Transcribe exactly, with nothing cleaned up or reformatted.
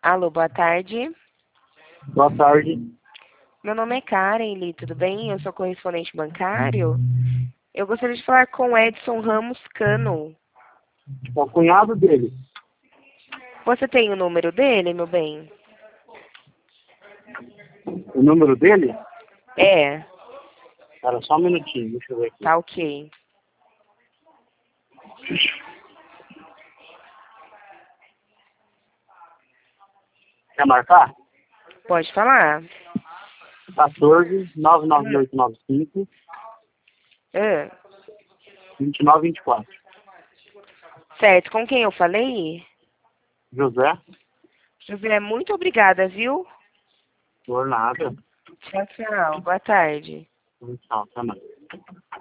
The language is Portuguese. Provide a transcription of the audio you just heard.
Alô, boa tarde. Boa tarde. Meu nome é Karen, Lee, tudo bem? Eu sou correspondente bancário. Eu gostaria de falar com o Edson Ramos Cano. É o cunhado dele. Você tem o número dele, meu bem? O número dele? É, Cara, só um minutinho, deixa eu ver aqui. tá ok. Quer marcar? Pode falar. quatorze, nove nove oito nove cinco, Ah, vinte e nove vinte e quatro. certo, com quem eu falei? José? José, muito obrigada, viu? Por nada. Tchau, tchau. Boa tarde. Tchau, até mais.